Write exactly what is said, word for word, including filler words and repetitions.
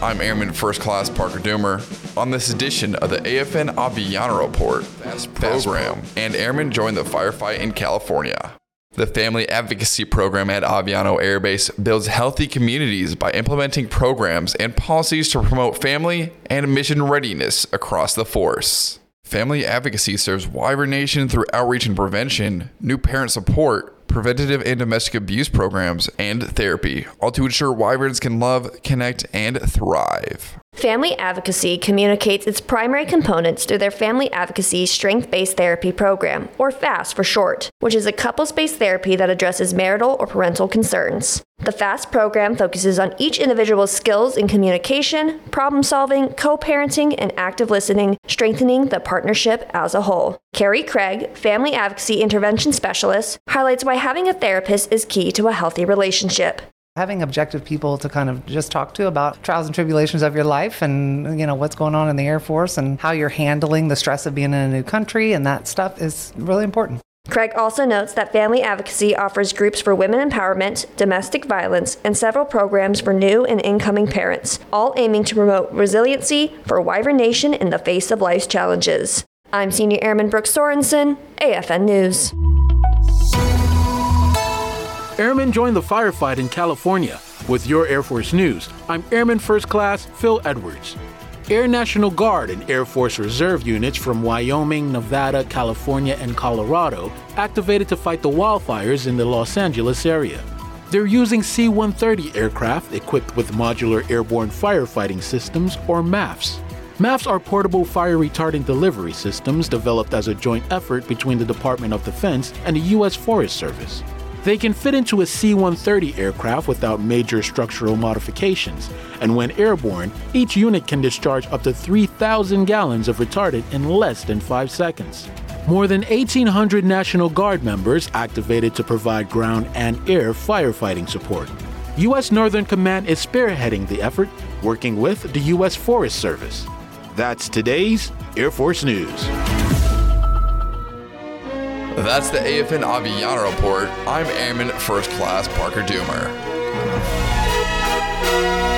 I'm Airman First Class Parker Doomer. On this edition of the A F N Aviano Report, Fast Program, and airmen join the firefight in California. The Family Advocacy Program at Aviano Air Base builds healthy communities by implementing programs and policies to promote family and mission readiness across the force. Family Advocacy serves Wyvern Nation through outreach and prevention, new parent support, preventative and domestic abuse programs, and therapy, all to ensure Wyverns can love, connect, and thrive. Family Advocacy communicates its primary components through their Family Advocacy Strength-Based Therapy Program, or FAST for short, which is a couples-based therapy that addresses marital or parental concerns. The FAST program focuses on each individual's skills in communication, problem-solving, co-parenting, and active listening, strengthening the partnership as a whole. Carrie Craig, Family Advocacy Intervention Specialist, highlights why having a therapist is key to a healthy relationship. Having objective people to kind of just talk to about trials and tribulations of your life and, you know, what's going on in the Air Force and how you're handling the stress of being in a new country and that stuff is really important. Craig also notes that Family Advocacy offers groups for women empowerment, domestic violence, and several programs for new and incoming parents, all aiming to promote resiliency for Wyvern Nation in the face of life's challenges. I'm Senior Airman Brooke Sorensen, A F N News. Airmen join the firefight in California. With your Air Force News, I'm Airman First Class Phil Edwards. Air National Guard and Air Force Reserve units from Wyoming, Nevada, California, and Colorado activated to fight the wildfires in the Los Angeles area. They're using C one thirty aircraft equipped with Modular Airborne Firefighting Systems, or M A F S. M A F S are portable fire retardant delivery systems developed as a joint effort between the Department of Defense and the U S Forest Service. They can fit into a C one thirty aircraft without major structural modifications, and when airborne, each unit can discharge up to three thousand gallons of retardant in less than five seconds. More than eighteen hundred National Guard members activated to provide ground and air firefighting support. U S Northern Command is spearheading the effort, working with the U S Forest Service. That's today's Air Force News. That's the A F N Aviano Report. I'm Airman First Class Parker Doomer.